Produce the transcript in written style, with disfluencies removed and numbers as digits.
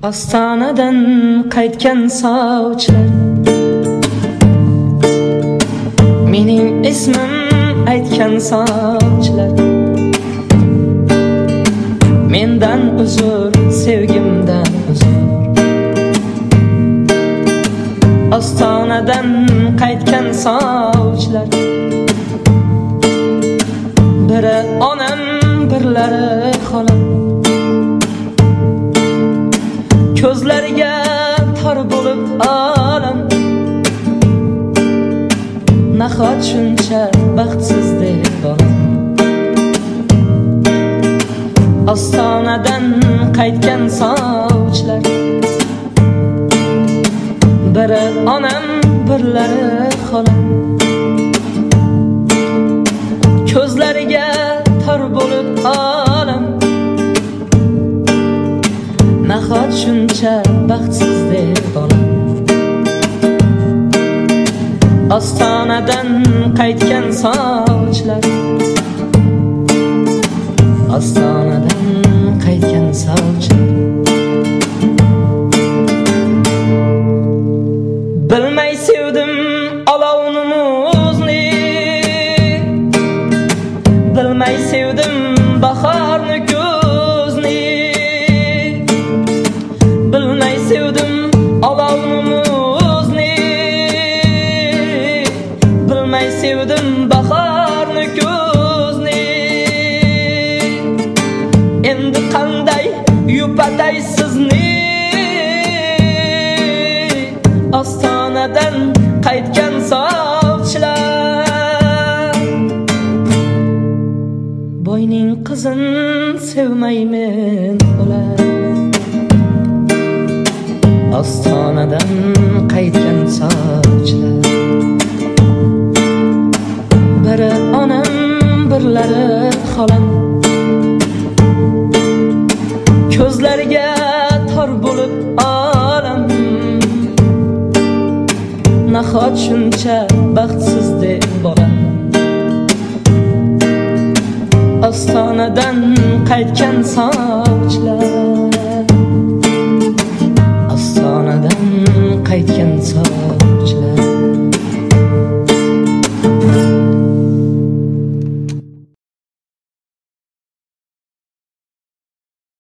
Ostonadan qaytgan sovchilar, mening ismim aytgan sovchilar, mendan uzr, sevgimdan uzr. Ostonadan qaytgan sovchilar, biri onam, birlari xolam. Ko'zlariga tor bo'lib olam, nahot shuncha baxtsiz deb olam. Ostonadan qaytgan sovchilar, biri onam, birlari xolam. Ko'zlariga tor bo'lib olam, nahot shuncha baxtsiz deb olam. Ostonadan qaytgan sovchilar, ostonadan qaytgan sovchilar. Bilmay sevdim olovni muzni, bilmay sevdim bahorni ko'zni, bilmay sevdim olovni muzni, bilmay sevdim bahorni ko'zni. Endi qanday yupatay sizni, ostonadan qaytgan sovchilar. Boyning qizin sevmaymen ular, ostonadan qaytgan sovchilar, biri onam, birlari xolam. Ko'zlariga tor bo'lib olam, nahot shuncha baxtsiz deb olam. Ostonadan qaytgan sovchilar, ostonadan qaytgan sovchilar.